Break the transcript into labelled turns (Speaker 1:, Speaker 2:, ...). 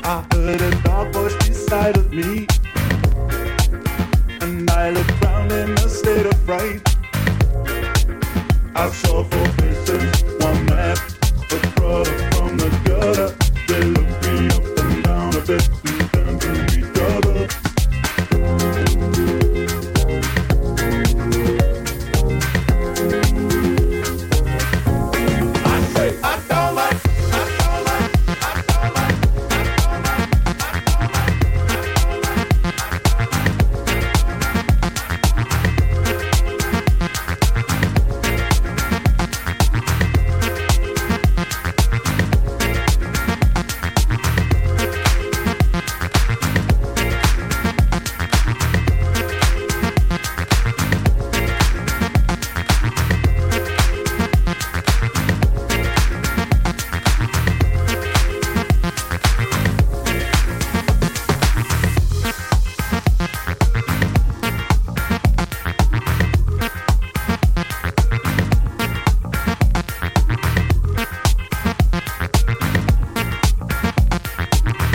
Speaker 1: I heard a dark voice beside of me, and I looked round in a state of fright. I saw four faces, one man, the brother from the gutter.